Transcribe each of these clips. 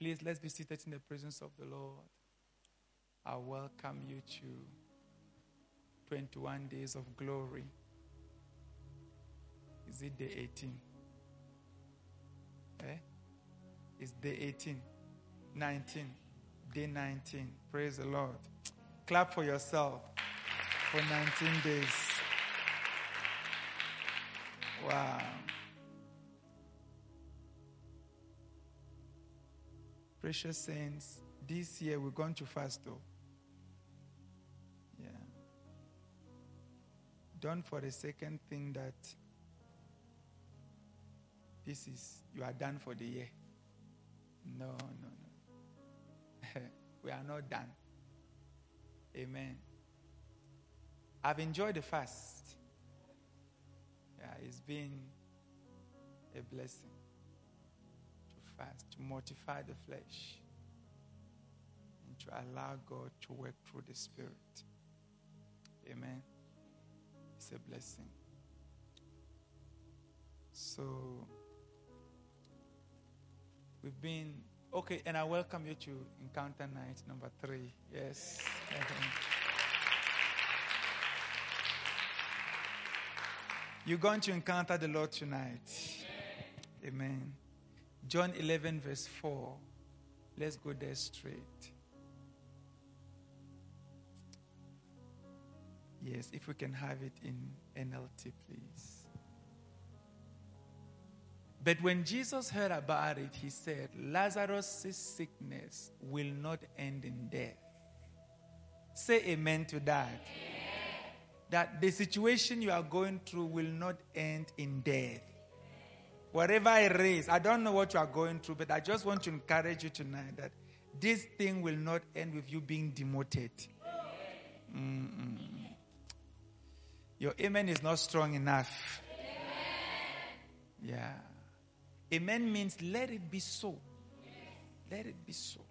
Please, let's be seated in the presence of the Lord. I welcome you to 21 days of glory. Is it day 18? It's day 18. 19. Day 19. Praise the Lord. Clap for yourself for 19 days. Wow. Precious saints, this year we're going to fast though. Yeah. Don't for a second think that you are done for the year. No. We are not done. Amen. I've enjoyed the fast. Yeah, it's been a blessing to fast, to mortify the flesh, and to allow God to work through the Spirit. Amen. It's a blessing. So, we've been, okay, and I welcome you to Encounter Night number 3. Yes. You're going to encounter the Lord tonight. Amen. John 11 verse 4. Let's go there straight. Yes, if we can have it in NLT, please. But when Jesus heard about it, he said, Lazarus' sickness will not end in death. Say amen to that. Amen. That the situation you are going through will not end in death. Whatever it is, I don't know what you are going through, but I just want to encourage you tonight that this thing will not end with you being demoted. Your amen is not strong enough. Yeah. Amen means let it be so. Let it be so.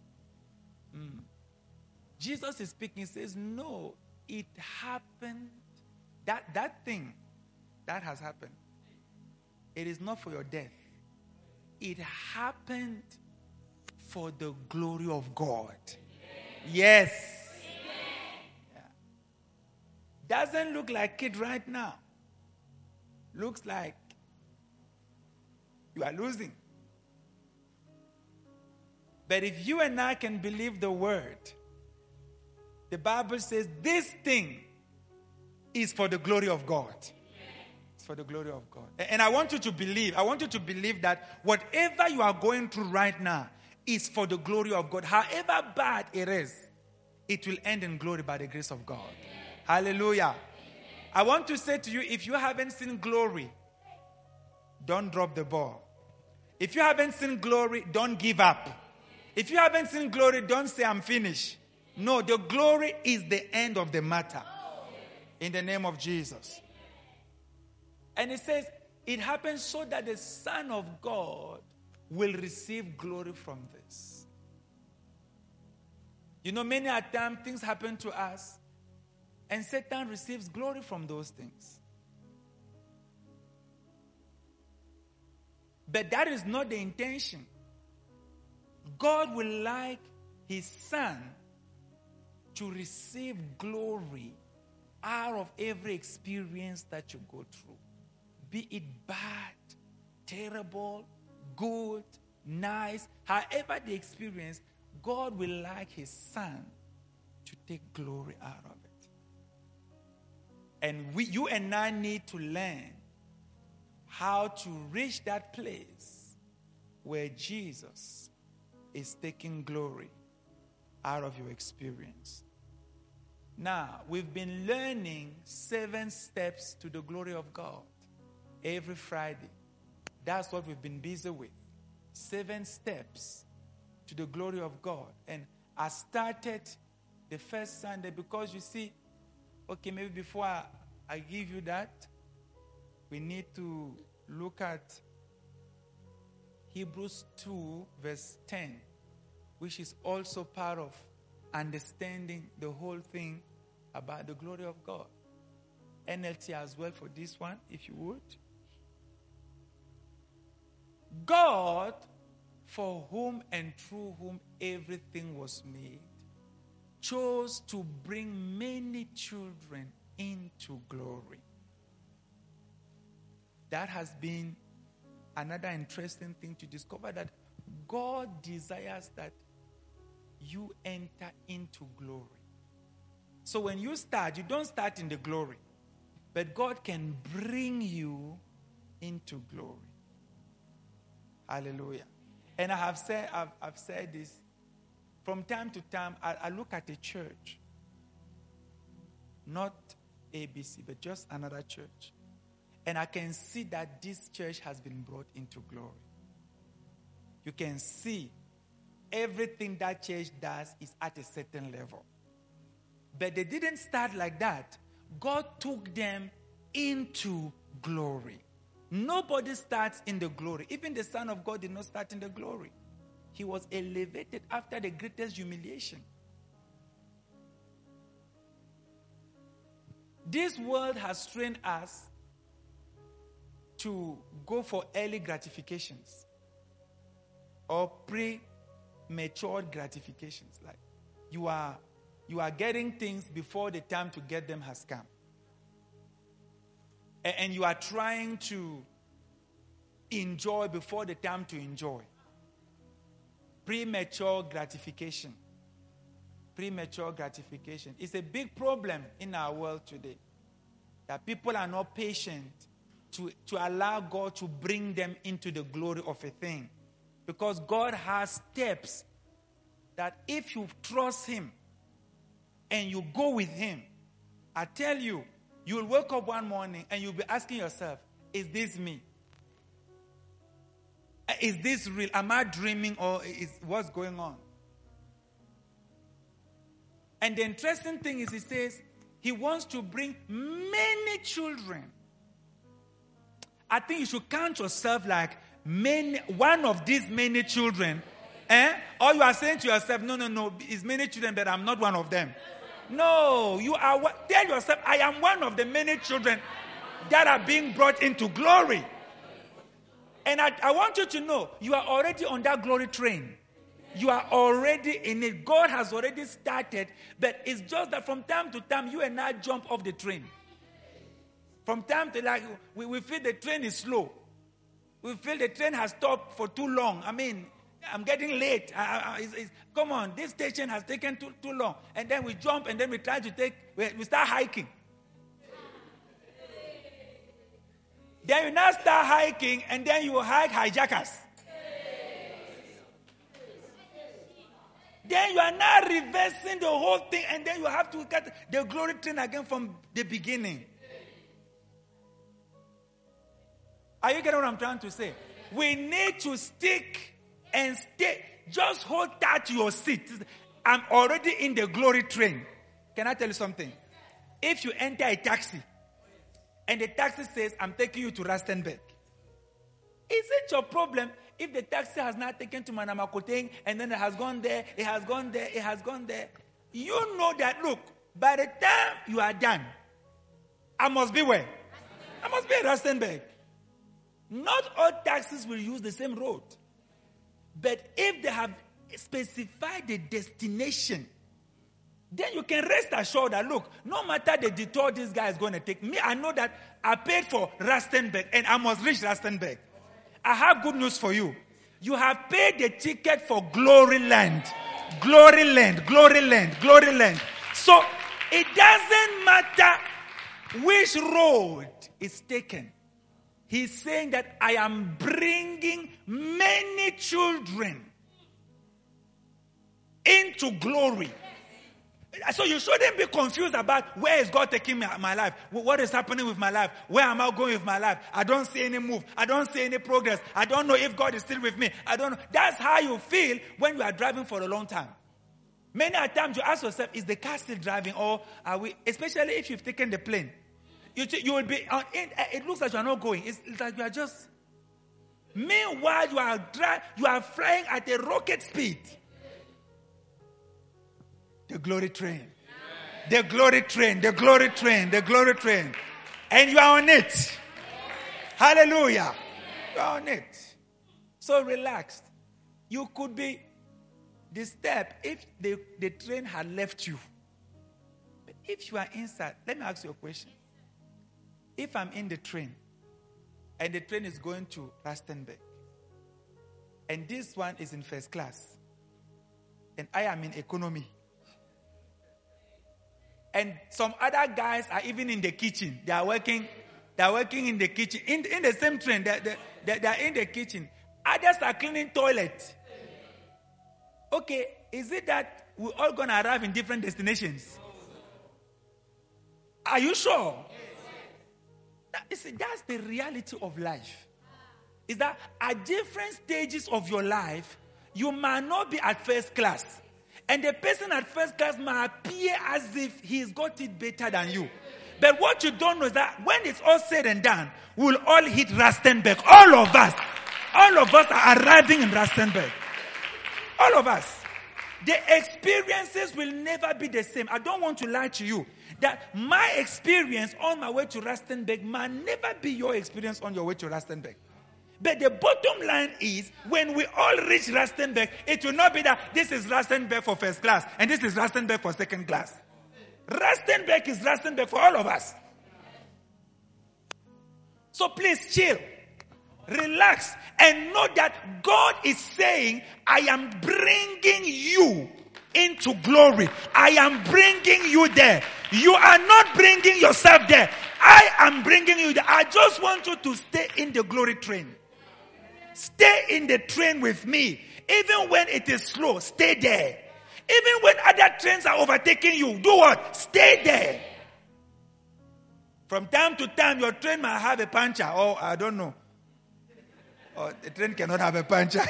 Jesus is speaking, says, no, it happened. That thing, that has happened. It is not for your death. It happened for the glory of God. Yes. Yeah. Doesn't look like it right now. Looks like you are losing. But if you and I can believe the word, the Bible says this thing is for the glory of God. It's for the glory of God. And I want you to believe that whatever you are going through right now is for the glory of God. However bad it is, it will end in glory by the grace of God. Hallelujah. I want to say to you, if you haven't seen glory, don't drop the ball. If you haven't seen glory, don't give up. If you haven't seen glory, don't say I'm finished. No, the glory is the end of the matter. In the name of Jesus. And it says, it happens so that the Son of God will receive glory from this. You know, many a time things happen to us, and Satan receives glory from those things. But that is not the intention. God will like his Son to receive glory out of every experience that you go through. Be it bad, terrible, good, nice, however the experience, God will like his Son to take glory out of it. And you and I need to learn how to reach that place where Jesus is taking glory out of your experience. Now, we've been learning 7 steps to the glory of God every Friday. That's what we've been busy with. 7 steps to the glory of God. And I started the first Sunday because you see, okay, maybe before I give you that, we need to look at Hebrews 2 verse 10, which is also part of understanding the whole thing about the glory of God. NLT as well for this one, if you would. God for whom and through whom everything was made, chose to bring many children into glory. That has been another interesting thing to discover, that God desires that you enter into glory. So when you start, you don't start in the glory, but God can bring you into glory. Hallelujah. And I've said this from time to time. I look at a church, not ABC, but just another church, and I can see that this church has been brought into glory. You can see everything that church does is at a certain level. But they didn't start like that. God took them into glory. Nobody starts in the glory. Even the Son of God did not start in the glory. He was elevated after the greatest humiliation. This world has trained us to go for early gratifications or premature gratifications. Like you are getting things before the time to get them has come. And you are trying to enjoy before the time to enjoy. Premature gratification. Premature gratification is a big problem in our world today. That people are not patient to allow God to bring them into the glory of a thing. Because God has steps that if you trust Him and you go with Him, I tell you, you'll wake up one morning and you'll be asking yourself, is this me? Is this real? Am I dreaming, or is what's going on? And the interesting thing is, He says He wants to bring many children. I think you should count yourself like one of these many children. Or you are saying to yourself, no, it's many children, but I'm not one of them. No, you are. Tell yourself, I am one of the many children that are being brought into glory. And I want you to know, you are already on that glory train. You are already in it. God has already started, but it's just that from time to time, you and I jump off the train. From time to time, we feel the train is slow. We feel the train has stopped for too long. I mean, I'm getting late. Come on, this station has taken too long. And then we jump, and then we try to we start hiking. Then you now start hiking, and then you hike hijackers. Then you are now reversing the whole thing, and then you have to get the glory train again from the beginning. Are you getting what I'm trying to say? We need to stick and stay. Just hold tight to your seat. I'm already in the glory train. Can I tell you something? If you enter a taxi and the taxi says, I'm taking you to Rustenburg, isn't your problem if the taxi has not taken to Manamakoting and then it has gone there, it has gone there, it has gone there? You know that, look, by the time you are done, I must be where? I must be at Rustenburg. Not all taxis will use the same road. But if they have specified the destination, then you can rest assured that, look, no matter the detour this guy is going to take, me, I know that I paid for Rustenburg and I must reach Rustenburg. I have good news for you. You have paid the ticket for Glory Land. Glory Land, Glory Land, Glory Land. So it doesn't matter which road is taken. He's saying that I am bringing many children into glory. So you shouldn't be confused about where is God taking my life. What is happening with my life? Where am I going with my life? I don't see any move. I don't see any progress. I don't know if God is still with me. I don't know. That's how you feel when you are driving for a long time. Many times you ask yourself, is the car still driving, or are we, especially if you've taken the plane? You will be on. It looks like you are not going. It's like you are just. Meanwhile, you are flying at a rocket speed. The glory train, the glory train, the glory train, the glory train, and you are on it. Hallelujah! You are on it. So relaxed. You could be disturbed if the train had left you. But if you are inside, let me ask you a question. If I'm in the train, and the train is going to Rustenburg, and this one is in first class, and I am in economy, and some other guys are even in the kitchen. They are working in the kitchen. In the same train, they are in the kitchen. Others are cleaning toilet. Okay, is it that we're all going to arrive in different destinations? Are you sure? That's the reality of life. Is that at different stages of your life, you might not be at first class. And the person at first class might appear as if he's got it better than you. But what you don't know is that when it's all said and done, we'll all hit Rustenburg. All of us are arriving in Rustenburg. All of us. The experiences will never be the same. I don't want to lie to you that my experience on my way to Rustenburg might never be your experience on your way to Rustenburg. But the bottom line is, when we all reach Rustenburg, it will not be that this is Rustenburg for first class and this is Rustenburg for second class. Rustenburg is Rustenburg for all of us. So please chill, relax, and know that God is saying, I am bringing you into glory. I am bringing you there. You are not bringing yourself there. I am bringing you there. I just want you to stay in the glory train. Stay in the train with me. Even when it is slow, stay there. Even when other trains are overtaking you, do what? Stay there. From time to time, your train might have a puncture. Oh, I don't know. Or the train cannot have a puncture.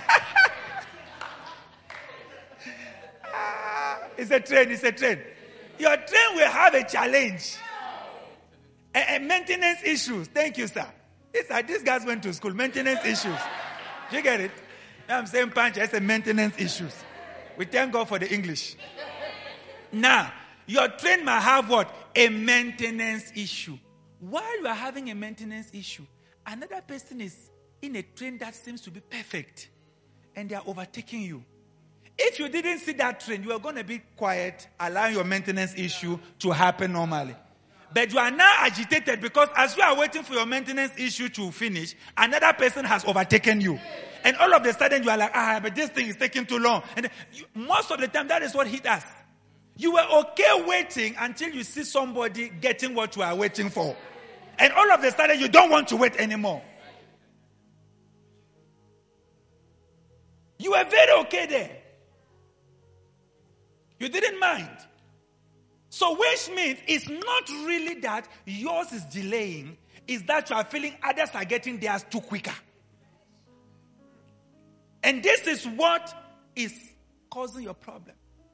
It's a train. Your train will have a challenge. And maintenance issues. Thank you, sir. These guys went to school. Maintenance issues. Do you get it? I'm saying puncture. It's a maintenance issues. We thank God for the English. Now, your train might have what? A maintenance issue. While you are having a maintenance issue, another person is in a train that seems to be perfect, and they are overtaking you. If you didn't see that train, you are going to be quiet, allowing your maintenance issue to happen normally. But you are now agitated because as you are waiting for your maintenance issue to finish, another person has overtaken you. And all of a sudden you are like, but this thing is taking too long. And most of the time that is what hit us. You were okay waiting until you see somebody getting what you are waiting for. And all of a sudden you don't want to wait anymore. You were very okay there. You didn't mind. So which means it's not really that yours is delaying, it's that you are feeling others are getting theirs too quicker. And this is what is causing your problem.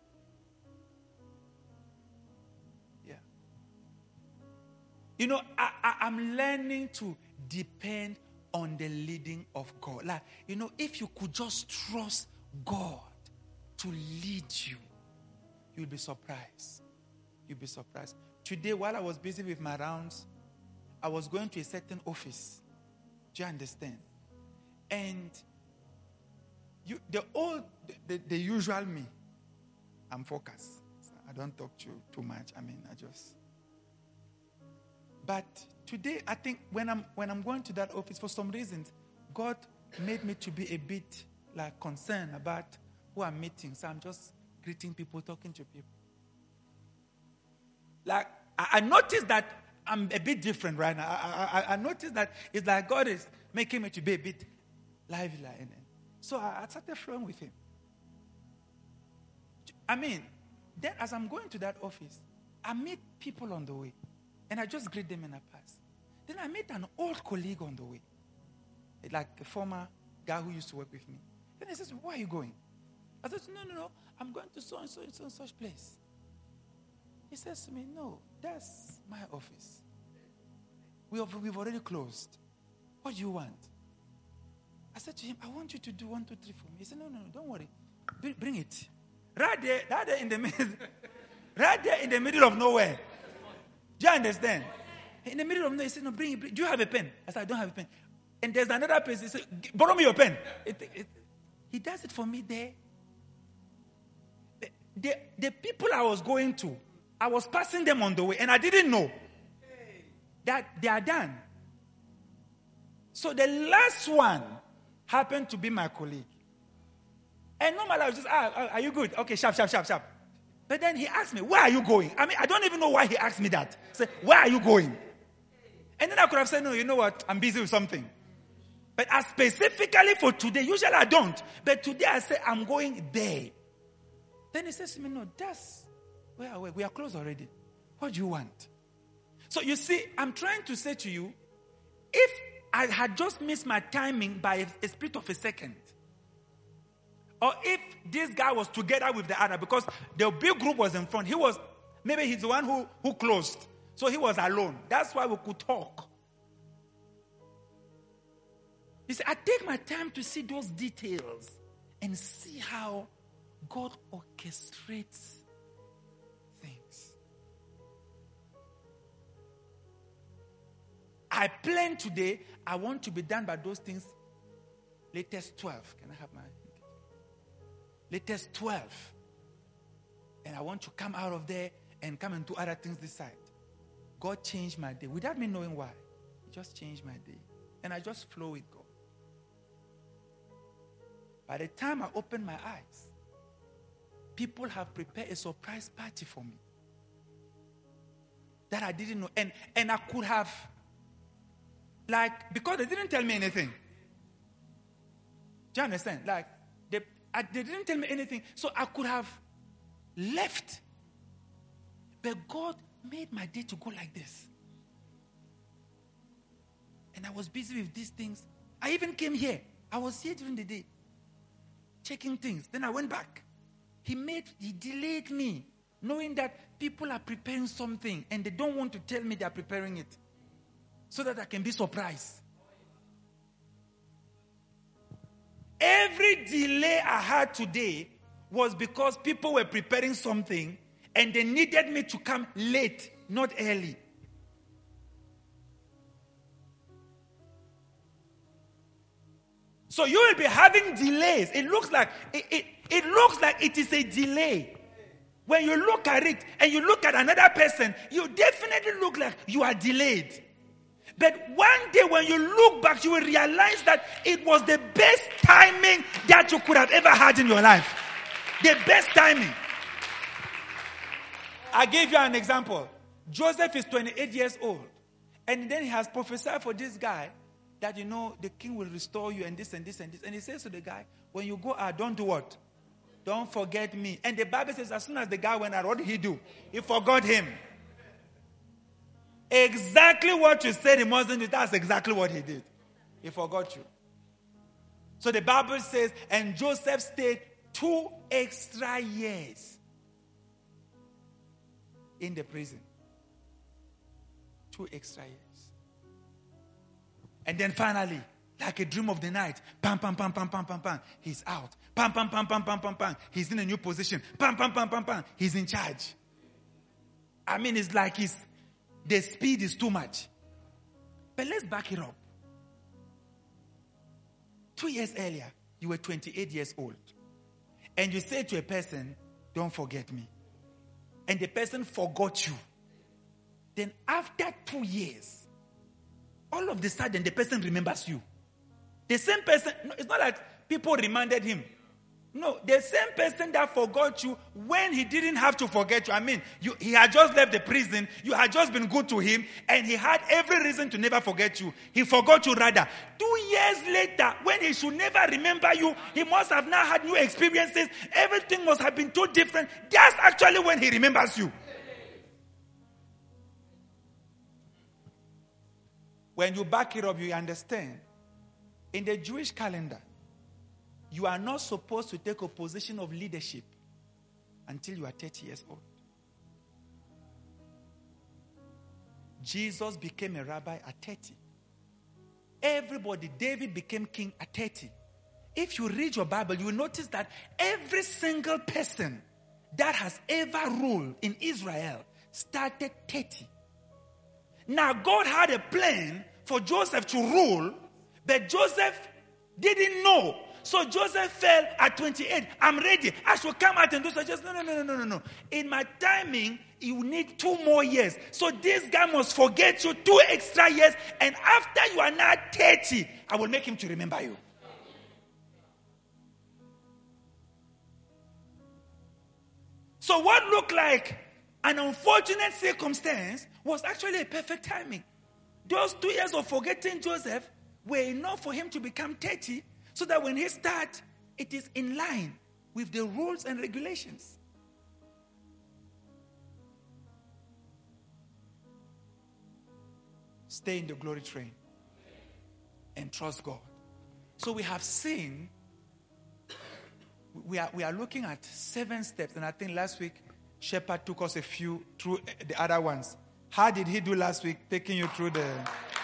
Yeah. You know, I'm learning to depend on the leading of God. Like, you know, if you could just trust God to lead you, you'll be surprised. You'll be surprised. Today, while I was busy with my rounds, I was going to a certain office. Do you understand? And the usual me, I'm focused. I don't talk too much. But today, I think when I'm going to that office, for some reasons, God made me to be a bit like concerned about who I'm meeting. So I'm just greeting people, talking to people. Like, I noticed that I'm a bit different right now. I noticed that it's like God is making me to be a bit lively. So I started flowing with him. Then as I'm going to that office, I meet people on the way. And I just greet them and I pass. Then I met an old colleague on the way. Like a former guy who used to work with me. Then he says, where are you going? I said, no. I'm going to so and such place. He says to me, no, that's my office. We've already closed. What do you want? I said to him, I want you to do 1, 2, 3 for me. He said, no, don't worry. Bring it. Right there in the middle. Right there in the middle of nowhere. Do you understand? In the middle of nowhere, he said, no, bring it. Do you have a pen? I said, I don't have a pen. And there's another person. He said, borrow me your pen. He does it for me there. The people I was going to, I was passing them on the way, and I didn't know that they are done. So the last one happened to be my colleague. And normally I was just, are you good? Okay, sharp. But then he asked me, where are you going? I mean, I don't even know why he asked me that. Say, where are you going? And then I could have said, no, you know what? I'm busy with something. But as specifically for today, usually I don't. But today I say, I'm going there. Then he says to me, no, that's where we are close already. What do you want? So you see, I'm trying to say to you, if I had just missed my timing by a split of a second, or if this guy was together with the other, because the big group was in front, maybe he's the one who closed. So he was alone. That's why we could talk. You see, I take my time to see those details and see how God orchestrates things. I plan today, I want to be done by those things latest 12. Can I have my latest 12? And I want to come out of there and come and do other things this side. God changed my day without me knowing why. He just changed my day. And I just flow with God. By the time I open my eyes, people have prepared a surprise party for me that I didn't know. And I could have, because they didn't tell me anything. Do you understand? They didn't tell me anything. So I could have left. But God made my day to go like this. And I was busy with these things. I even came here. I was here during the day, checking things. Then I went back. He delayed me, knowing that people are preparing something and they don't want to tell me they are preparing it, so that I can be surprised. Every delay I had today was because people were preparing something and they needed me to come late, not early. So you will be having delays. It looks like it is a delay. When you look at it and you look at another person, you definitely look like you are delayed. But one day when you look back, you will realize that it was the best timing that you could have ever had in your life. The best timing. I gave you an example. Joseph is 28 years old. And then he has prophesied for this guy that, the king will restore you and this and this and this. And he says to the guy, when you go out, don't do what? Don't forget me. And the Bible says as soon as the guy went out, what did he do? He forgot him. Exactly what you said he mustn't do, that's exactly what he did. He forgot you. So the Bible says, and Joseph stayed 2 extra years in the prison. 2 extra years. And then finally, like a dream of the night, pam, pam, pam, pam, pam, pam, pam, he's out. Pam, pam, pam, pam, pam, pam, pam, he's in a new position. Pam, pam, pam, pam, pam, he's in charge. I mean, it's like the speed is too much. But let's back it up. 2 years earlier, you were 28 years old. And you said to a person, don't forget me. And the person forgot you. Then after 2 years, all of a sudden the person remembers you. The same person, it's not like people reminded him. No, the same person that forgot you when he didn't have to forget you. I mean, he had just left the prison, you had just been good to him, and he had every reason to never forget you. He forgot you rather. 2 years later, when he should never remember you, he must have now had new experiences. Everything must have been too different. That's actually when he remembers you. When you back it up, you understand. In the Jewish calendar, you are not supposed to take a position of leadership until you are 30 years old. Jesus became a rabbi at 30. Everybody, David became king at 30. If you read your Bible, you will notice that every single person that has ever ruled in Israel started 30. Now, God had a plan for Joseph to rule, but Joseph didn't know. So Joseph fell at 28. I'm ready. I should come out and do so. Just no. In my timing, you need 2 more years. So this guy must forget you 2 extra years. And after you are now 30, I will make him to remember you. So what looked like an unfortunate circumstance was actually a perfect timing. Those 2 years of forgetting Joseph were enough for him to become 30, so that when he starts, it is in line with the rules and regulations. Stay in the glory train and trust God. So we have seen, we are looking at 7 steps, and I think last week Shepherd took us a few through the other ones. How did he do last week, taking you through the...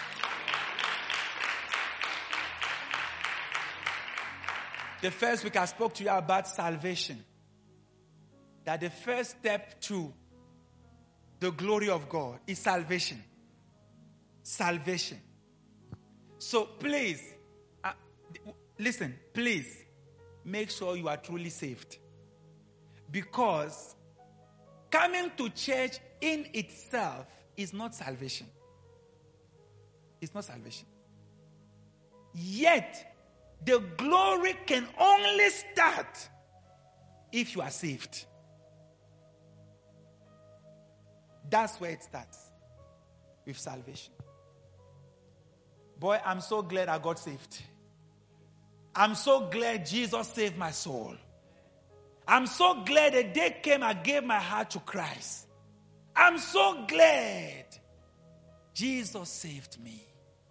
The first week I spoke to you about salvation. That the first step to the glory of God is salvation. Salvation. So please, listen, please make sure you are truly saved. Because coming to church in itself is not salvation. It's not salvation. Yet, the glory can only start if you are saved. That's where it starts, with salvation. Boy, I'm so glad I got saved. I'm so glad Jesus saved my soul. I'm so glad the day came I gave my heart to Christ. I'm so glad Jesus saved me.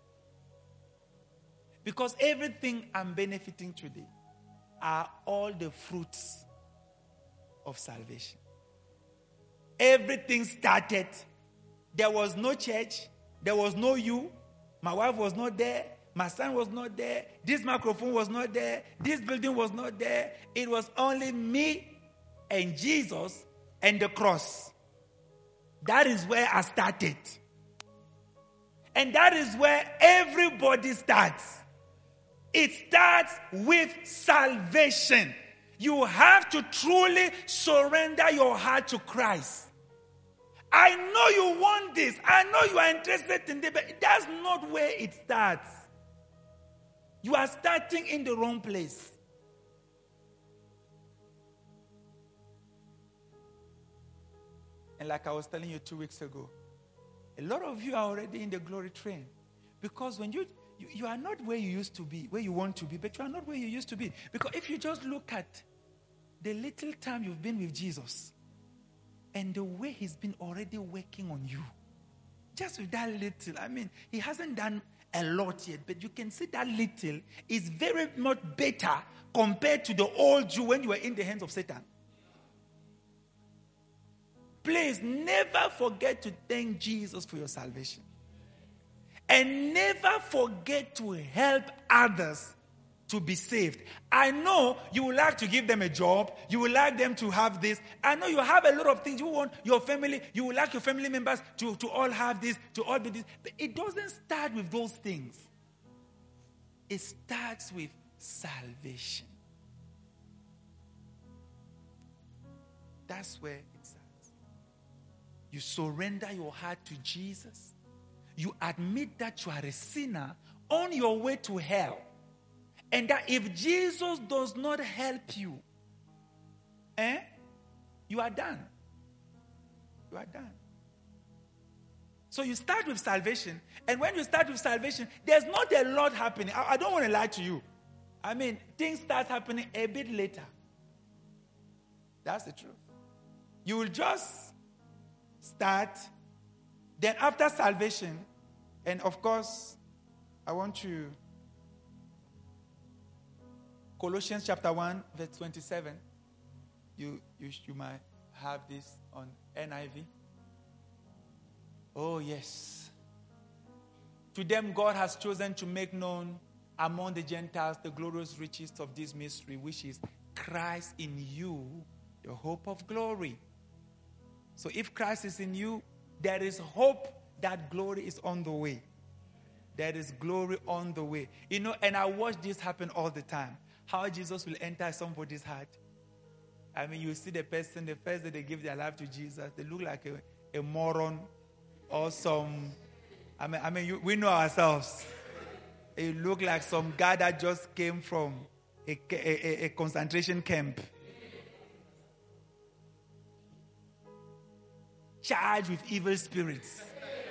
Because everything I'm benefiting today are all the fruits of salvation. Everything started. There was no church. There was no you. My wife was not there. My son was not there. This microphone was not there. This building was not there. It was only me and Jesus and the cross. That is where I started. And that is where everybody starts. It starts with salvation. You have to truly surrender your heart to Christ. I know you want this. I know you are interested in this, but that's not where it starts. You are starting in the wrong place. And like I was telling you 2 weeks ago, a lot of you are already in the glory train. Because when you are not where you used to be, where you want to be, but you are not where you used to be. Because if you just look at the little time you've been with Jesus and the way he's been already working on you, just with that little, I mean, he hasn't done a lot yet, but you can see that little is very much better compared to the old you when you were in the hands of Satan. Please never forget to thank Jesus for your salvation. And never forget to help others to be saved. I know you would like to give them a job. You would like them to have this. I know you have a lot of things. You want your family, you would like your family members to all have this, to all be this. But it doesn't start with those things. It starts with salvation. That's where it starts. You surrender your heart to Jesus. You admit that you are a sinner on your way to hell. And that if Jesus does not help you, you are done. You are done. So you start with salvation. And when you start with salvation, there's not a lot happening. I don't want to lie to you. I mean, things start happening a bit later. That's the truth. You will just start. Then after salvation, and of course, I want to, Colossians chapter 1, verse 27. You might have this on NIV. Oh, yes. To them God has chosen to make known among the Gentiles the glorious riches of this mystery, which is Christ in you, the hope of glory. So if Christ is in you, there is hope that glory is on the way. There is glory on the way. You know, and I watch this happen all the time. how Jesus will enter somebody's heart. I mean, you see the person, the first day they give their life to Jesus, they look like a moron or some, we know ourselves. It look like some guy that just came from a concentration camp. Charged with evil spirits.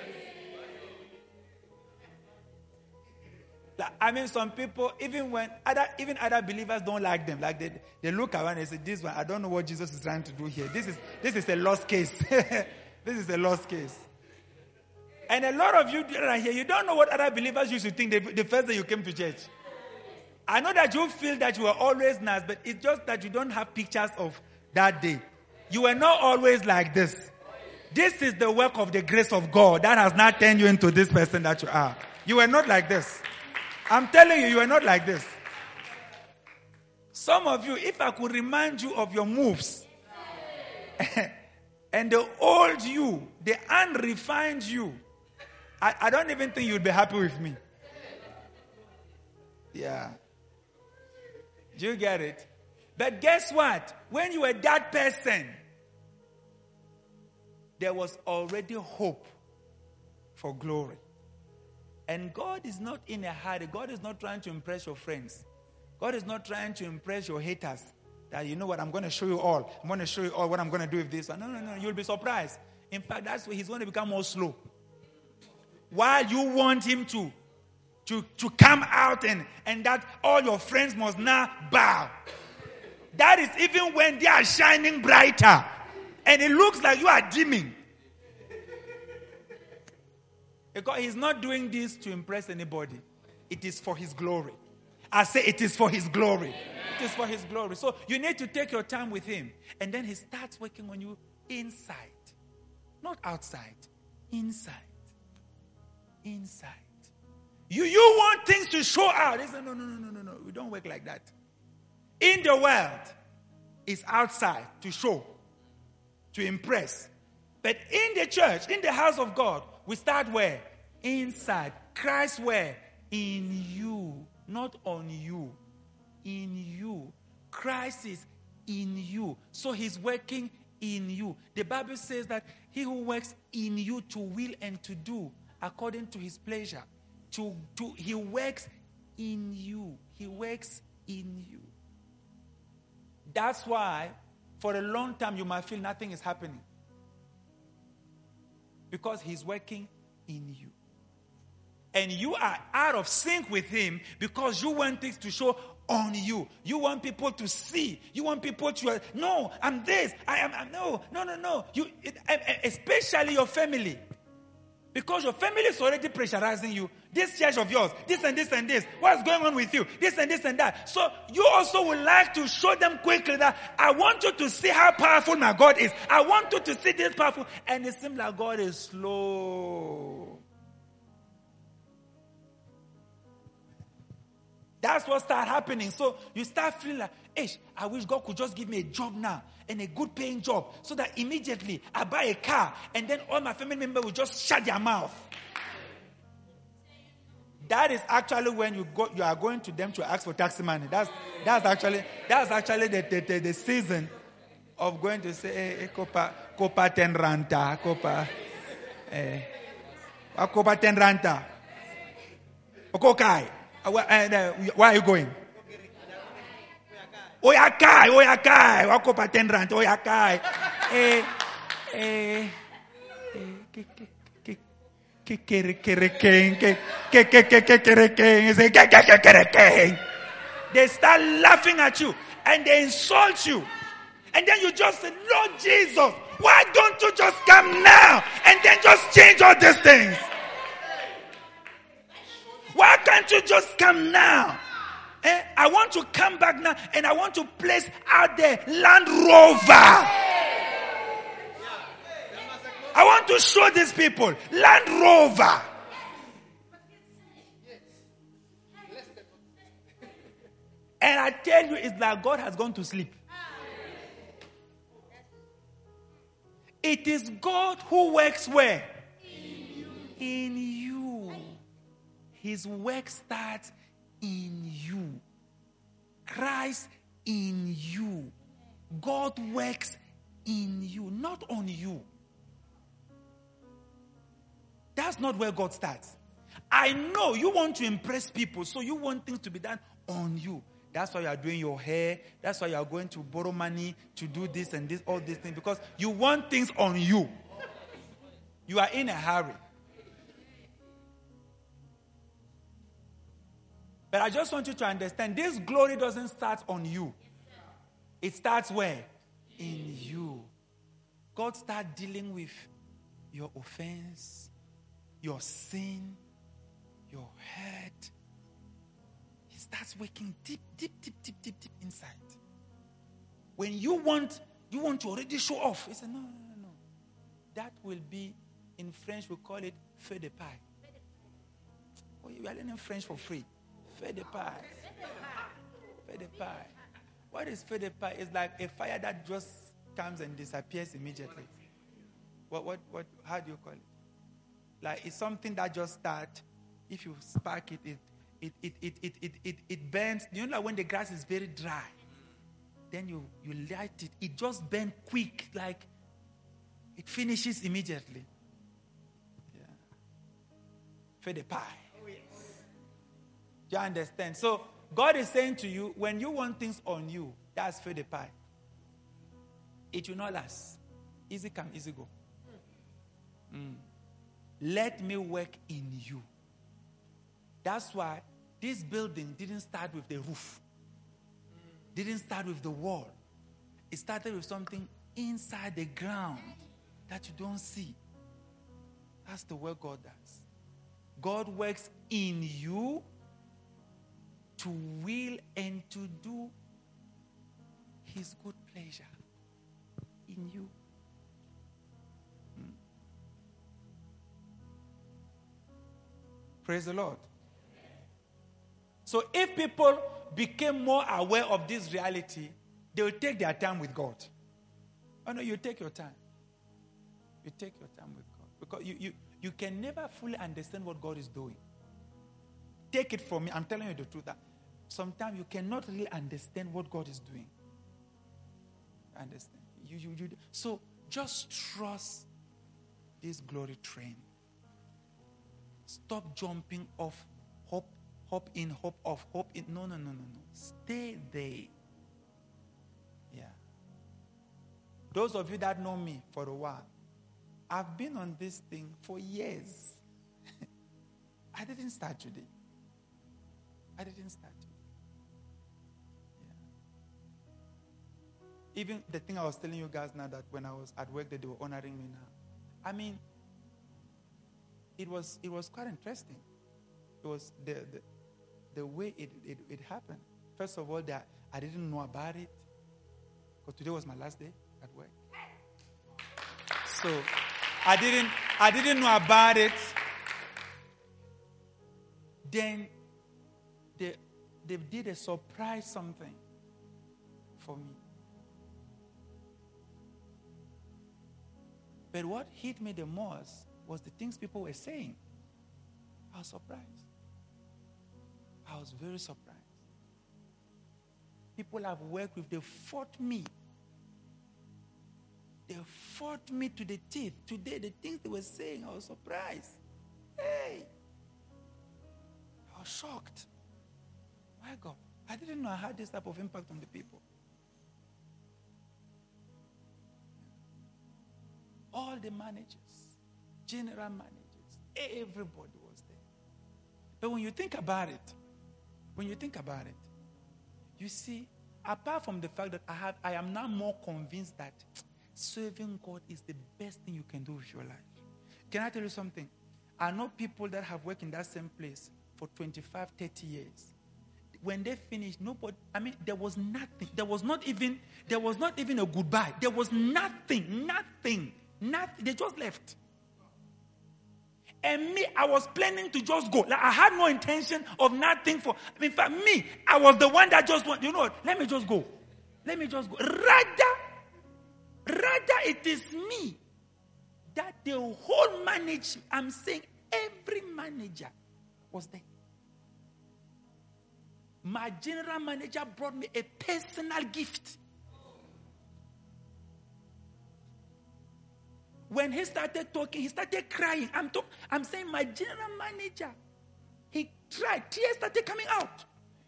Some people, even other believers don't like them. Like they look around and say, this one, I don't know what Jesus is trying to do here. This is a lost case. This is a lost case. And a lot of you right here, you don't know what other believers used to think the first day you came to church. I know that you feel that you were always nice, but it's just that you don't have pictures of that day. You were not always like this. This is the work of the grace of God that has not turned you into this person that you are. You were not like this. I'm telling you, you are not like this. Some of you, if I could remind you of your moves, and the old you, the unrefined you, I don't even think you'd be happy with me. Yeah. Do you get it? But guess what? When you were that person, there was already hope for glory. And God is not in a hurry. God is not trying to impress your friends. God is not trying to impress your haters. That, you know what, I'm going to show you all. I'm going to show you all what I'm going to do with this. No. You'll be surprised. In fact, that's where he's going to become more slow. While you want him to come out and that all your friends must now bow. That is even when they are shining brighter. And it looks like you are dimming. Because he's not doing this to impress anybody. It is for his glory. I say it is for his glory. Amen. It is for his glory. So you need to take your time with him. And then he starts working on you inside. Not outside. Inside. Inside. You want things to show out. He said, no. We don't work like that. In the world, it's outside to show, to impress. But in the church, in the house of God, we start where? Inside. Christ where? In you. Not on you. In you. Christ is in you. So he's working in you. The Bible says that he who works in you to will and to do according to his pleasure. He works in you. He works in you. That's why for a long time you might feel nothing is happening. Because he's working in you. And you are out of sync with him because you want things to show on you. You want people to see. You want people to, no, I'm this. No. Especially your family. Because your family is already pressurizing you. This church of yours, this and this and this. What's going on with you? This and this and that. So you also would like to show them quickly that I want you to see how powerful my God is. I want you to see this powerful. And it seems like God is slow. That's what started happening. So you start feeling like, I wish God could just give me a job now and a good paying job so that immediately I buy a car and then all my family members will just shut their mouth. That is actually when you are going to them to ask for taxi money. That's actually the season of going to say, Copa ten ranta, Copa ten ranta. Okay. Where are you going? Oyakai. Wako pa 10 rand. Oyakai. They start laughing at you and they insult you. And then you just say, Lord Jesus, why don't you just come now and then just change all these things? Why can't you just come now? I want to come back now and I want to place out the Land Rover. I want to show these people Land Rover. And I tell you, it's like God has gone to sleep. It is God who works where? In you. His work starts in you. Christ in you. God works in you, not on you. That's not where God starts. I know you want to impress people, so you want things to be done on you. That's why you are doing your hair. That's why you are going to borrow money to do this and this, all these things, because you want things on you. You are in a hurry. But I just want you to understand, this glory doesn't start on you. It starts where? In you. God starts dealing with your offense, your sin, your hurt. He starts working deep inside. When you want to already show off, he said, no. That will be, in French we call it feu de paille. Oh, you are learning French for free. Feu de paille. Feu de paille. What is feu de paille? It's like a fire that just comes and disappears immediately. How do you call it? Like it's something that just starts. If you spark it, it burns. You know, like when the grass is very dry, then you light it. It just burns quick, like it finishes immediately. Yeah. Feu de paille. Oh, yes. Do you understand? So God is saying to you, when you want things on you, that's feu de paille. It will not last. Easy come, easy go. Let me work in you. That's why this building didn't start with the roof. Didn't start with the wall. It started with something inside the ground that you don't see. That's the work God does. God works in you to will and to do His good pleasure in you. Praise the Lord. So if people became more aware of this reality, they will take their time with God. Oh no, you take your time. You take your time with God. Because you can never fully understand what God is doing. Take it from me. I'm telling you the truth. That sometimes you cannot really understand what God is doing. Understand? So just trust this glory train. Stop jumping off. Hop in, hop off, hop in. No. Stay there. Yeah. Those of you that know me for a while, I've been on this thing for years. I didn't start today. Yeah. Even the thing I was telling you guys now, that when I was at work that they were honoring me now. I mean, it was quite interesting. It was the way it happened. First of all, that I didn't know about it, because today was my last day at work. So I didn't know about it. Then they did a surprise something for me. But what hit me the most was the things people were saying. I was surprised. I was very surprised. People I've worked with, they fought me. They fought me to the teeth. Today, the things they were saying, I was surprised. Hey! I was shocked. My God. I didn't know I had this type of impact on the people. All the managers, general managers, everybody was there. But when you think about it, you see, apart from the fact that I am now more convinced that serving God is the best thing you can do with your life. Can I tell you something? I know people that have worked in that same place for 25, 30 years. When they finished, there was nothing. There was not even a goodbye. There was nothing. They just left. And me, I was planning to just go. Like, I had no intention of nothing in fact, me, I was the one that just went, let me just go. Rather, it is me that the whole management, I'm saying every manager was there. My general manager brought me a personal gift. When he started talking, he started crying. I'm saying my general manager, he tried. Tears started coming out.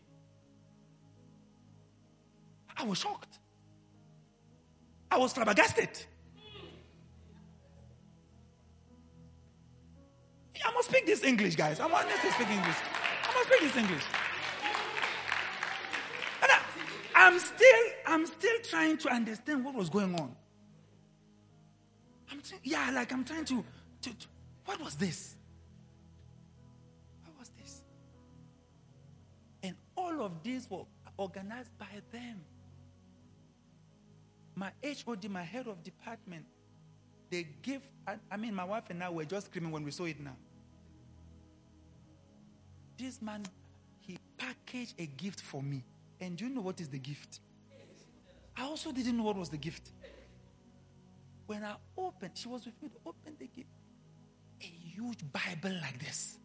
I was shocked. I was flabbergasted. I must speak this English, guys. I must speak English. I must speak this English. And I'm still trying to understand what was going on. I'm trying to what was this? What was this? And all of this was organized by them. My HOD, my head of department, they give, my wife and I were just screaming when we saw it now. This man, he packaged a gift for me. And do you know what is the gift? I also didn't know what was the gift. When I opened, she was with me to open the gift. A huge Bible like this.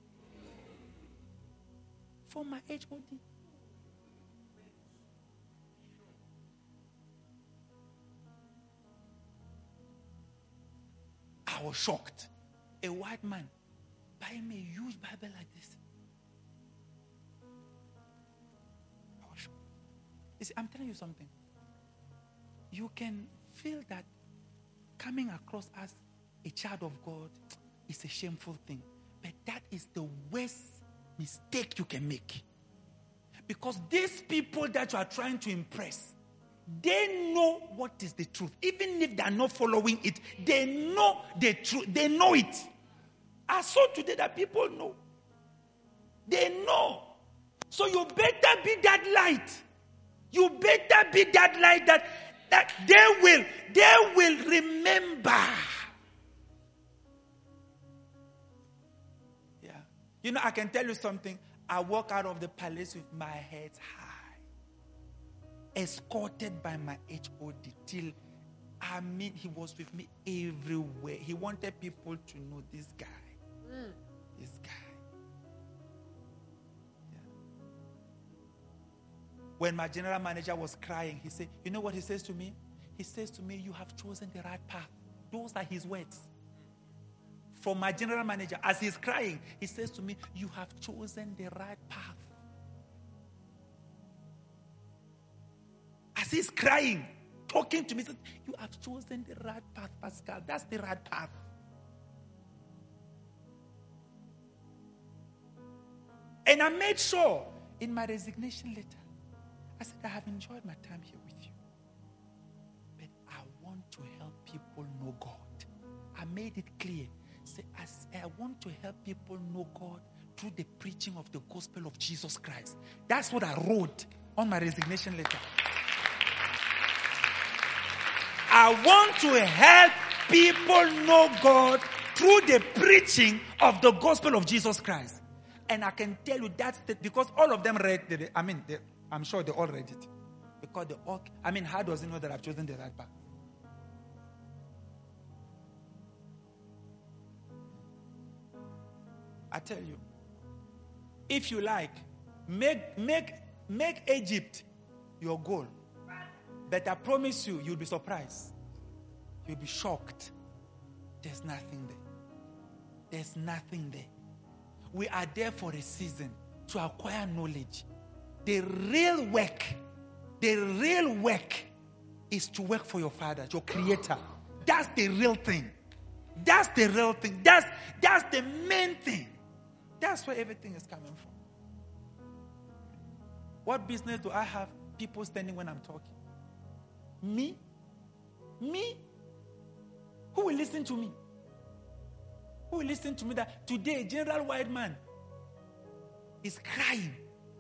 For my HOD. I was shocked. A white man buying me a huge Bible like this. I was shocked. You see, I'm telling you something. You can feel that coming across as a child of God is a shameful thing. But that is the worst mistake you can make. Because these people that you are trying to impress, they know what is the truth. Even if they are not following it, they know the truth. They know it. I saw today that people know. They know. So you better be that light. You better be that light that they will remember. Yeah. You know, I can tell you something. I walk out of the palace with my head high, escorted by my HOD till, he was with me everywhere. He wanted people to know this guy. This guy. Yeah. When my general manager was crying, he said, you know what he says to me? He says to me, you have chosen the right path. Those are his words. From my general manager, as he's crying, he says to me, you have chosen the right path. As he's crying, talking to me, he says, you have chosen the right path, Pascal. That's the right path. And I made sure in my resignation letter, I said, I have enjoyed my time here with you. But I want to help people know God. I made it clear. Say, I want to help people know God through the preaching of the gospel of Jesus Christ. That's what I wrote on my resignation letter. I want to help people know God through the preaching of the gospel of Jesus Christ. And I can tell you that's because all of them read it. I'm sure they all read it. Because how does he know that I've chosen the right path? I tell you, if you like, make Egypt your goal. But I promise you, you'll be surprised. You'll be shocked. There's nothing there. There's nothing there. We are there for a season to acquire knowledge. The real work is to work for your Father, your Creator. That's the real thing. That's the real thing. That's the main thing. That's where everything is coming from. What business do I have people standing when I'm talking? Me? Who will listen to me? Who will listen to me that today General White Man is crying?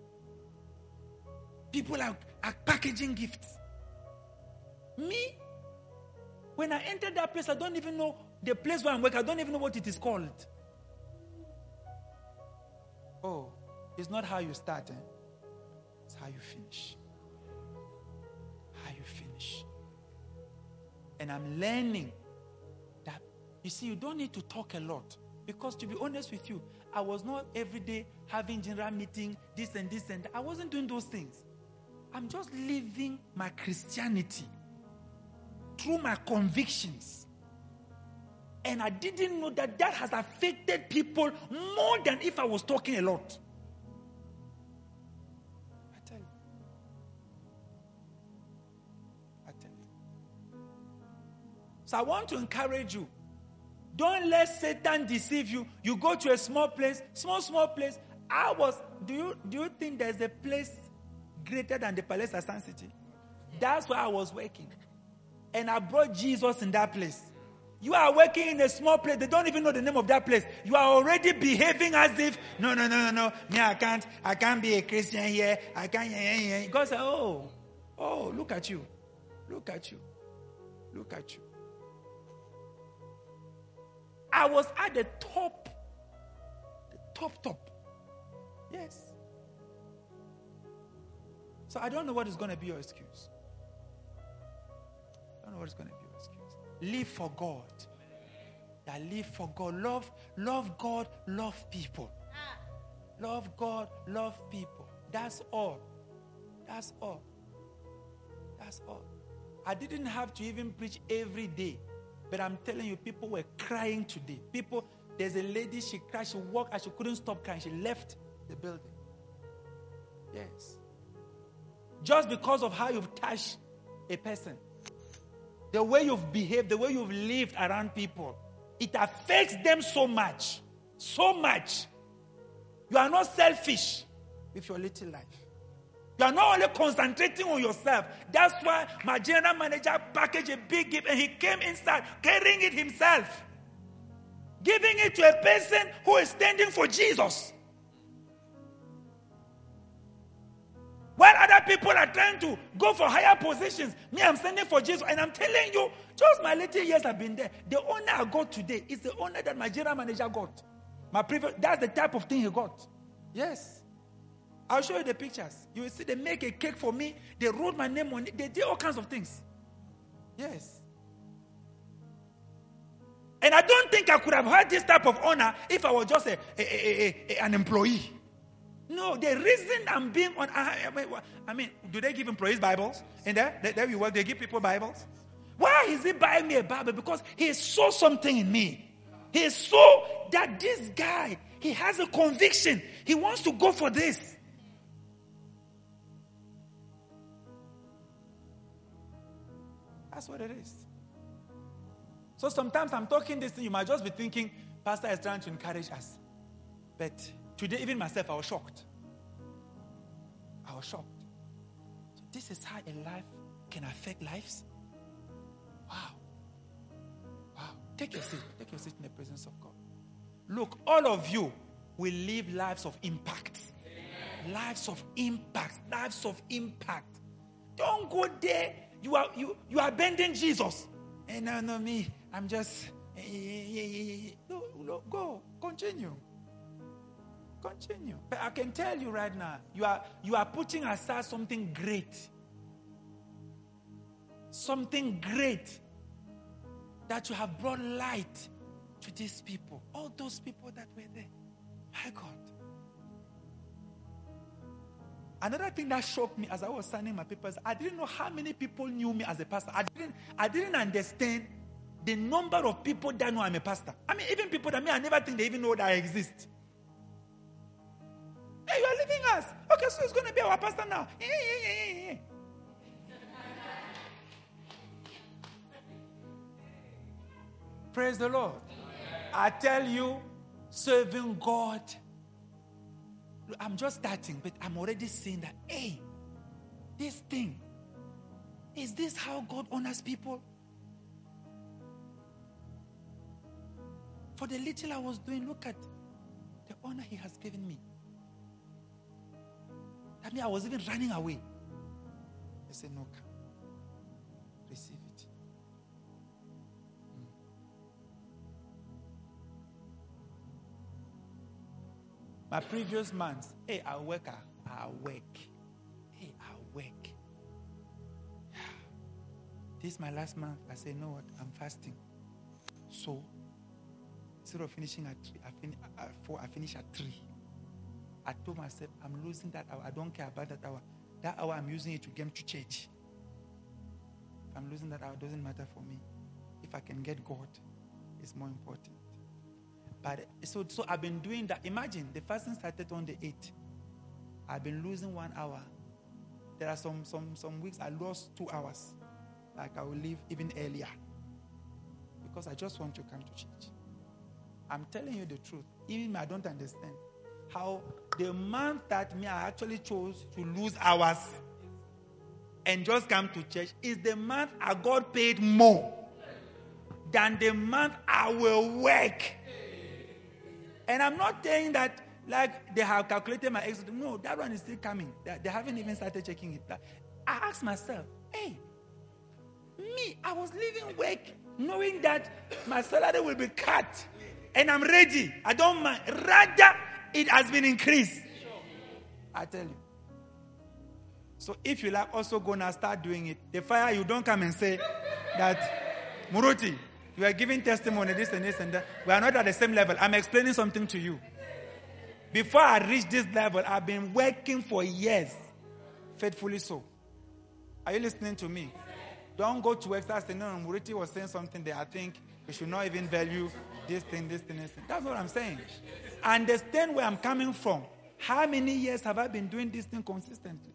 People are packaging gifts. Me? When I enter that place, I don't even know the place where I'm working. I don't even know what it is called. Oh, it's not how you start, It's how you finish. How you finish. And I'm learning that, you see, you don't need to talk a lot Because to be honest with you, I was not every day having general meeting, this and this and that. I wasn't doing those things. I'm just living my Christianity through my convictions. And I didn't know that that has affected people more than if I was talking a lot. I tell you. So I want to encourage you. Don't let Satan deceive you. You go to a small place, small place. Do you think there's a place greater than the palace at Sun City? That's where I was working. And I brought Jesus in that place. You are working in a small place. They don't even know the name of that place. You are already behaving as if, no. Me, I can't be a Christian here. I can't. God said, oh, look at you. I was at the top. Yes. So I don't know what is going to be your excuse. Live for God. Live for God. Love God, love people. Love God, love people. That's all. I didn't have to even preach every day. But I'm telling you, people were crying today. There's a lady, she cried, she walked, and she couldn't stop crying. She left the building. Yes. Just because of how you've touched a person. The way you've behaved, the way you've lived around people. It affects them so much. So much. You are not selfish with your little life. You are not only concentrating on yourself. That's why my general manager packaged a big gift and he came inside carrying it himself. Giving it to a person who is standing for Jesus. While other people are trying to go for higher positions, me, I'm standing for Jesus. And I'm telling you, just my little years I've been there. The honor I got today is the honor that my general manager got. That's the type of thing he got. Yes. I'll show you the pictures. You will see they make a cake for me. They wrote my name on it. They did all kinds of things. Yes. And I don't think I could have had this type of honor if I was just an employee. No, the reason I'm being on... I mean, do they give employees Bibles? In there we work, they give people Bibles. Why is he buying me a Bible? Because he saw something in me. He saw that this guy, he has a conviction. He wants to go for this. That's what it is. So sometimes I'm talking this thing, you might just be thinking, Pastor is trying to encourage us. But today, even myself, I was shocked. So this is how a life can affect lives? Wow. Take your seat in the presence of God. Look, all of you will live lives of impact. Amen. Lives of impact. Don't go there. You are abandoning Jesus. And no, me. I'm just. No, go. Continue. But I can tell you right now, you are putting aside something great. Something great that you have brought light to these people. All those people that were there. My God. Another thing that shocked me as I was signing my papers, I didn't know how many people knew me as a pastor. I didn't understand the number of people that know I'm a pastor. I mean, even people that I never think they even know that I exist. Hey, you are leaving us. Okay, so it's going to be our pastor now. Yeah. Praise the Lord. I tell you, serving God. I'm just starting, but I'm already seeing that, hey, this thing, is this how God honors people? For the little I was doing, look at the honor he has given me. That means I was even running away. They said, no, come. Receive it. My previous months, hey, I work. This is my last month. I say, no, what? I'm fasting. So, Instead of finishing at 3, at 4, I finish at 3. I told myself, I'm losing that hour. I don't care about that hour. That hour, I'm using it to get to church. If I'm losing that hour, it doesn't matter for me. If I can get God, it's more important. But so I've been doing that. Imagine, the fasting started on the 8th. I've been losing 1 hour. There are some weeks I lost 2 hours. Like I will leave even earlier. Because I just want to come to church. I'm telling you the truth. Even I don't understand how the month that I actually chose to lose hours and just come to church is the month I got paid more than the month I will work. And I'm not saying that like they have calculated my exit. No, that one is still coming. They haven't even started checking it. I asked myself, hey, I was leaving work knowing that my salary will be cut. And I'm ready. I don't mind. Rather, it has been increased. I tell you. So if you like also go now start doing it, the fire, you don't come and say that, Muruti, you are giving testimony, this and this and that. We are not at the same level. I'm explaining something to you. Before I reach this level, I've been working for years. Faithfully so. Are you listening to me? Don't go to exercise and no, Muruti was saying something that I think we should not even value this thing. That's what I'm saying. Understand where I'm coming from. How many years have I been doing this thing consistently?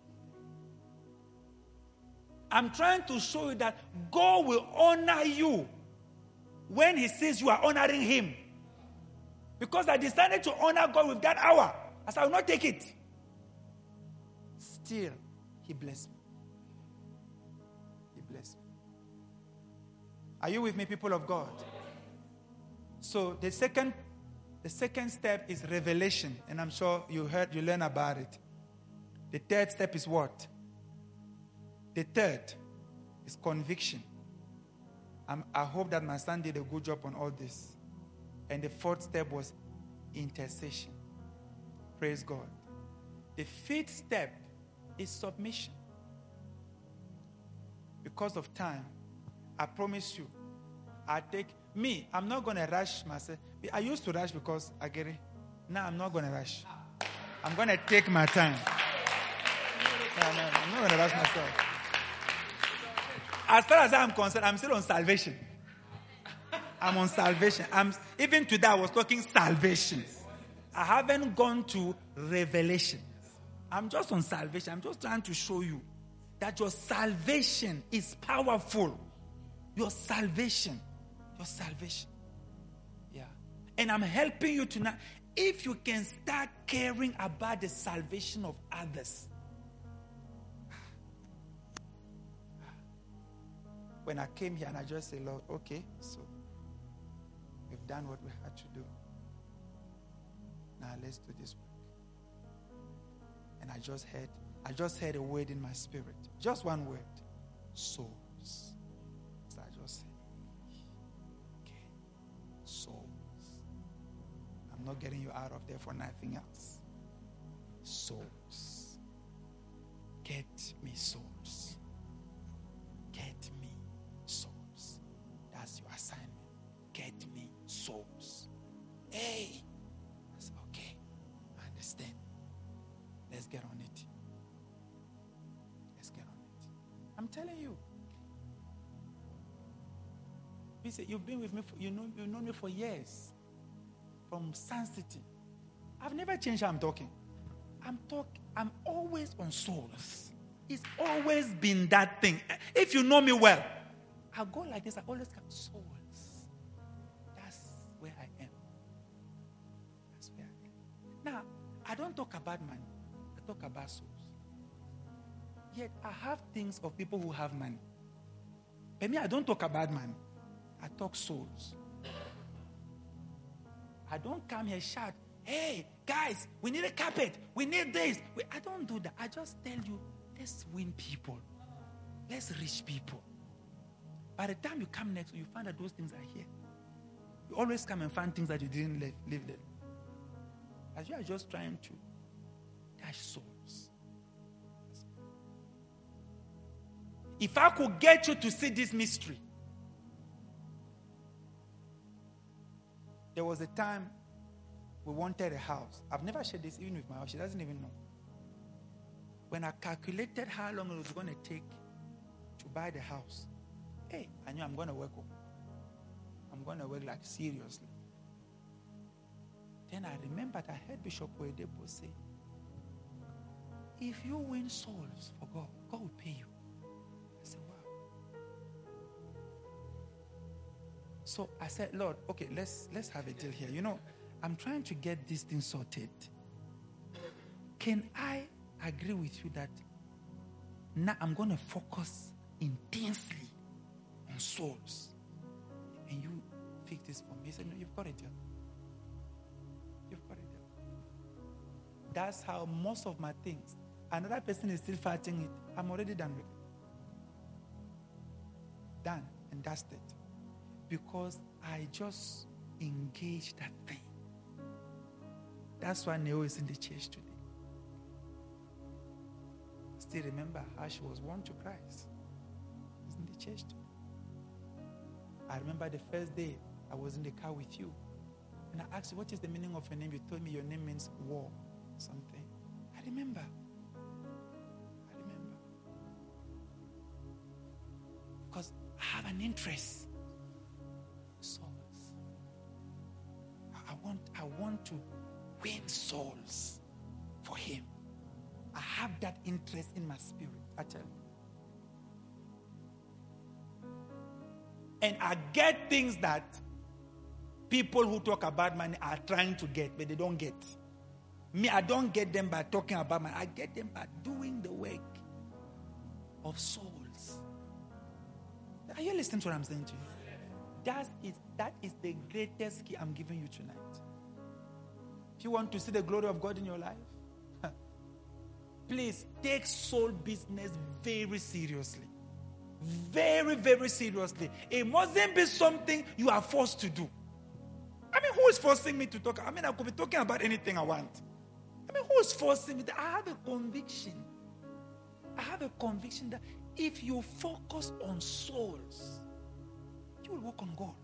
I'm trying to show you that God will honor you when He sees you are honoring Him. Because I decided to honor God with that hour. I said, I will not take it. Still, He blessed me. He blessed me. Are you with me, people of God? So the second step is revelation. And I'm sure you learn about it. The third step is what? The third is conviction. I hope that my son did a good job on all this. And the fourth step was intercession. Praise God. The fifth step is submission. Because of time, I promise you, I'm not going to rush myself. I used to rush because I get it. Now I'm not going to rush. I'm going to take my time. No, I'm not going to rush myself. As far as I'm concerned, I'm still on salvation. I'm on salvation. Even today I was talking salvation. I haven't gone to revelation. I'm just on salvation. I'm just trying to show you that your salvation is powerful. Your salvation. Yeah. And I'm helping you tonight. If you can start caring about the salvation of others. When I came here and I just said, Lord, okay, so we've done what we had to do. Now let's do this work. And I just heard a word in my spirit. Just one word. Souls. So I just said, okay, souls. I'm not getting you out of there for nothing else. Souls. Get me souls. Get me souls. That's your assignment. Get me souls. Hey. I said, okay, I understand. Let's get on it. Let's get on it. I'm telling you. You say, you've been with me, you know me for years. From Sun City. I've never changed how I'm talking. I'm always on souls. It's always been that thing. If you know me well, I go like this. I always come souls. That's where I am. That's where I am. Now, I don't talk about money. I talk about souls. Yet, I have things of people who have money. But me, I don't talk about money. I talk souls. I don't come here shout, hey, guys, we need a carpet. We need this. I don't do that. I just tell you, let's win people. Let's reach people. By the time you come next, you find that those things are here. You always come and find things that you didn't leave there. As you are just trying to touch souls. If I could get you to see this mystery, There was a time we wanted a house. I've never shared this even with my wife. She doesn't even know. When I calculated how long it was going to take to buy the house, hey, I knew I'm going to work. I'm going to work like seriously. Then I remembered I heard Bishop Oyedepo say, if you win souls for God, God will pay you. I said, wow. So I said, Lord, okay, let's have a deal here. You know, I'm trying to get this thing sorted. Can I agree with you that now I'm going to focus intensely on souls? And you fix this for me. He said, no, you've got a deal. You've got a deal. That's how most of my things, another person is still fighting it. I'm already done with it. Done and dusted. Because I just engaged that thing. That's why Neo is in the church today. Still remember how she was won to Christ. She's in the church today. I remember the first day I was in the car with you. And I asked you, what is the meaning of your name? You told me your name means war, something. I remember. Because I have an interest in souls. I want to win souls for him. I have that interest in my spirit, I tell you. And I get things that people who talk about money are trying to get, but they don't get. Me, I don't get them by talking about money. I get them by doing the work of souls. Are you listening to what I'm saying to you? That is the greatest key I'm giving you tonight. If you want to see the glory of God in your life, please take soul business very seriously. Very, very seriously. It mustn't be something you are forced to do. I mean, who is forcing me to talk? I mean, I could be talking about anything I want. I mean, who is forcing me? I have a conviction. I have a conviction that if you focus on souls, you will work on God.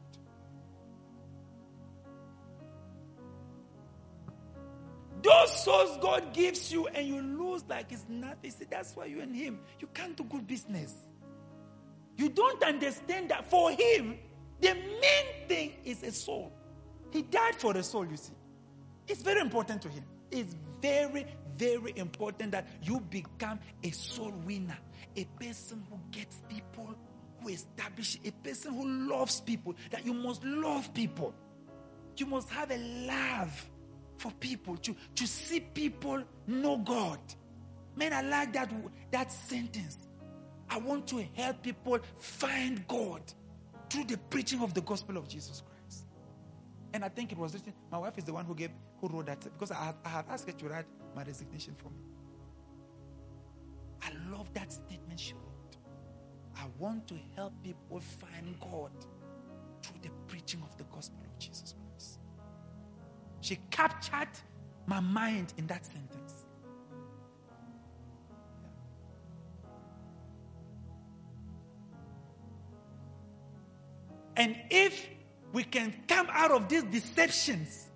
Those souls God gives you and you lose like it's nothing. See, that's why you and him, you can't do good business. You don't understand that for him, the main thing is a soul. He died for the soul, you see. It's very important to him. It's very, very important that you become a soul winner. A person who gets people, who establishes, a person who loves people. That you must love people. You must have a love for people. To see people know God. Man, I like that sentence. I want to help people find God through the preaching of the gospel of Jesus Christ. And I think it was written, my wife is the one who wrote that, because I have asked her to write my resignation for me. I love that statement she wrote. I want to help people find God through the preaching of the gospel of Jesus Christ. She captured my mind in that sentence. And if we can come out of these deceptions,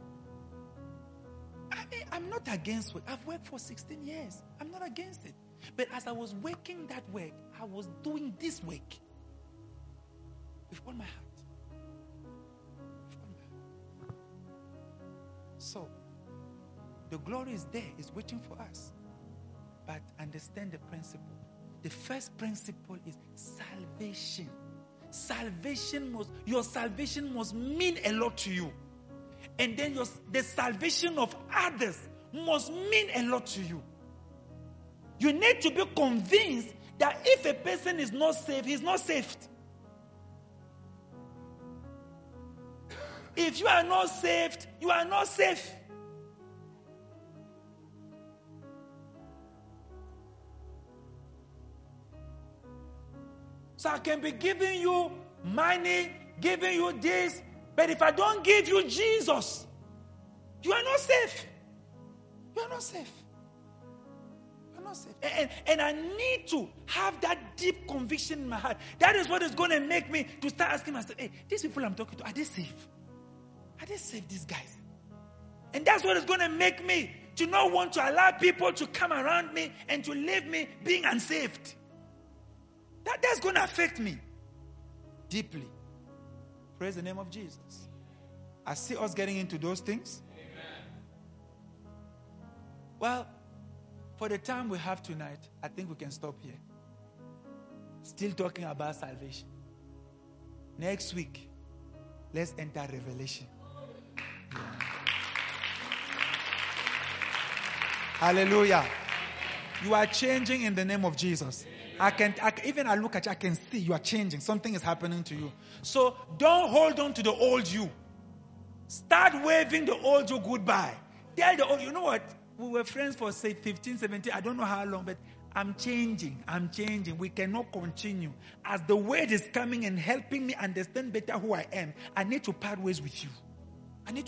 I mean, I'm not against work. I've worked for 16 years. I'm not against it. But as I was working that work, I was doing this work with all my heart. With all my heart. So, the glory is there, it's waiting for us. But understand the principle. The first principle is salvation. Your salvation must mean a lot to you. And then the salvation of others must mean a lot to you. You need to be convinced that if a person is not saved, he's not saved. If you are not saved, you are not safe. So I can be giving you money, giving you this, but if I don't give you Jesus, you are not safe. You are not safe. You are not safe. And I need to have that deep conviction in my heart. That is what is going to make me to start asking myself, hey, these people I'm talking to, are they safe? I just saved these guys. And that's what is going to make me to not want to allow people to come around me and to leave me being unsaved. That's going to affect me deeply. Praise the name of Jesus. I see us getting into those things. Amen. Well, for the time we have tonight, I think we can stop here. Still talking about salvation. Next week, let's enter Revelation. Yeah. Hallelujah. You are changing in the name of Jesus. Even I look at you, I can see you are changing. Something is happening to you. So don't hold on to the old you. Start waving the old you goodbye. Tell the old, you know what? We were friends for say 15, 17, I don't know how long, but I'm changing. We cannot continue. As the word is coming and helping me understand better who I am, I need to part ways with you. I need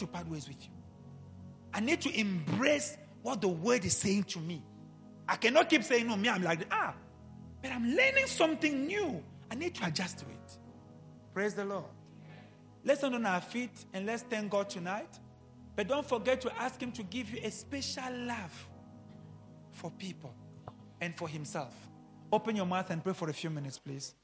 to embrace what the word is saying to me. I cannot keep saying, no, me, I'm like, but I'm learning something new. I need to adjust to it. Praise the Lord. Let's stand on our feet and let's thank God tonight. But don't forget to ask Him to give you a special love for people and for Himself. Open your mouth and pray for a few minutes, please.